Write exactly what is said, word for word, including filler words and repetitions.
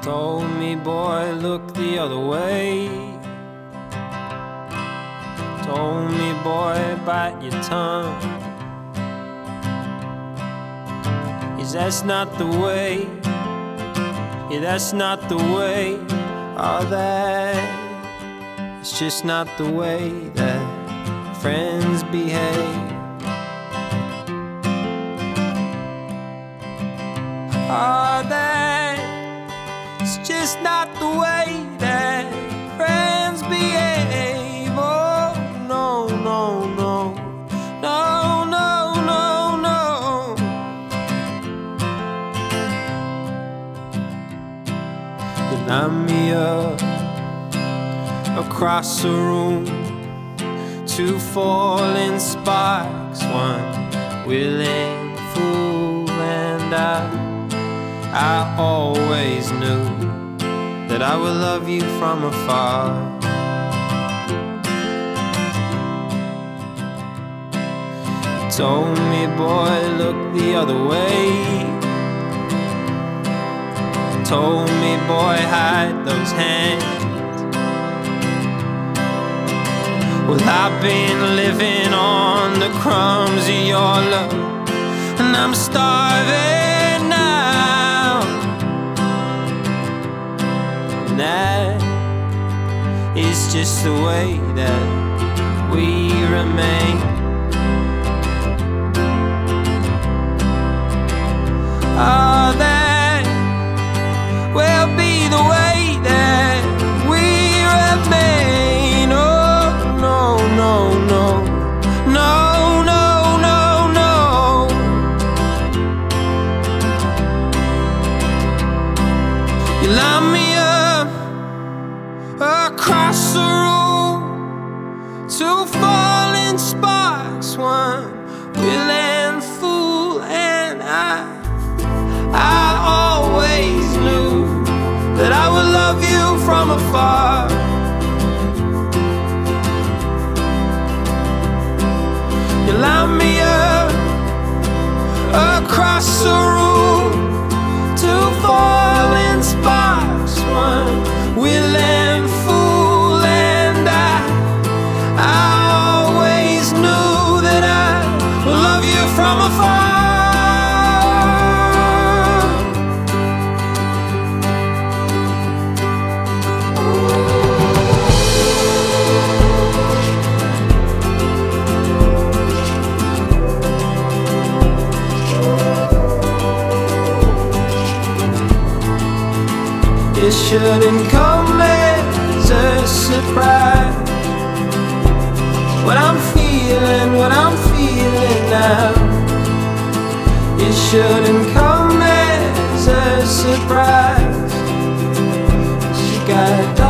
Told me, boy, look the other way. Told me, boy, bite your tongue. Yes, that's not the way. Yeah, that's not the way. Oh, that it's just not the way that friends behave. Oh, that it's just not the way that friends behave. Oh, no, no, no, no, no, no, no. You line me up across the room, two falling sparks, one willing fool, and I I always knew that I would love you from afar. You told me, boy, look the other way. Told me, boy, hide those hands. Well, I've been living on the crumbs of your love, and I'm starving now. And that is just the way that we remain. Oh, that will be the way that we remain. Oh, no, no, no, no, no, no, no. You line me up across the room, two falling sparks, one willing fool, and I I always knew that I would love you from afar. You line me up across the room, two falling sparks, one willing fool, and I I always knew that I would love you from afar. It shouldn't come as a surprise. What I'm feeling, what I'm feeling now. It shouldn't come as a surprise. She got